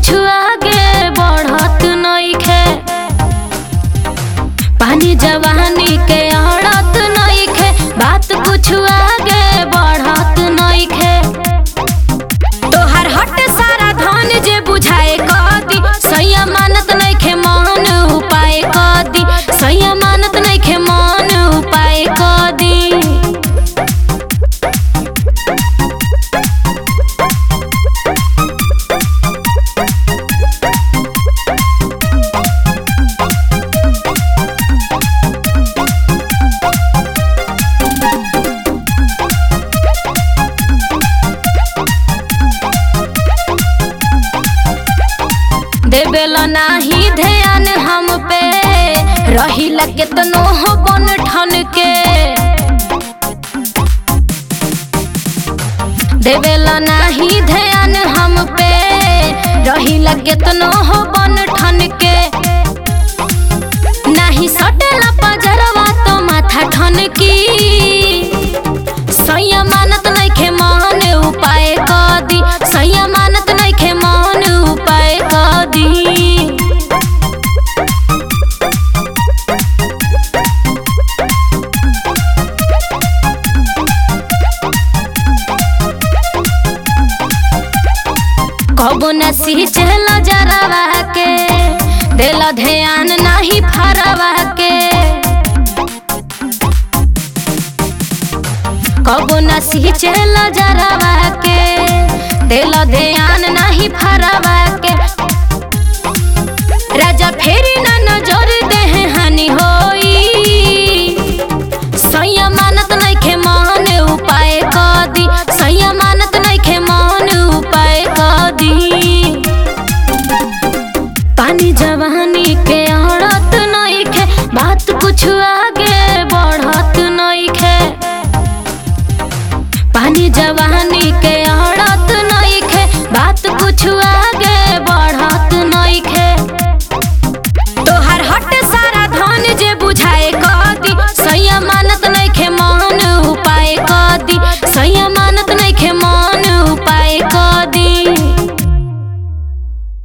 कुछ आगे बढ़त नइखे। पानी जवानी के अड़त नइखे, बात कुछ आगे बढ़त नइखे। तोहर हट सारा धन जे बुझाए कदी, सैया मानत नइखे मन उपाय कदी, सैया मानत नइखे मन उपाय कदी। देवेला नाही ध्यान हम पे, रहिला केतनो हो बन ठन के। देवेला नाही ध्यान हम पे, रहिला केतनो हो बन ठन के। नाही सटेला पजरवा तो माथा ठन की, सैया मानत नइखे मन उपाय कदी, सैया मानत नइखे मन उपाय कदी। कबो न सींचल जरवा के, देला ध्यान नाही फरवा के। कबो न सींचल जरवा के, देला ध्यान नाही फरवा के। राजा फेरी ना नजर देह हानि होई, सैया मानत नइखे मन उपाय कदी, सैया मानत नइखे मन उपाय कदी। पानी जवानी के अड़त नइखे, बात कुछ आगे बढ़त नइखे। पानी जवानी के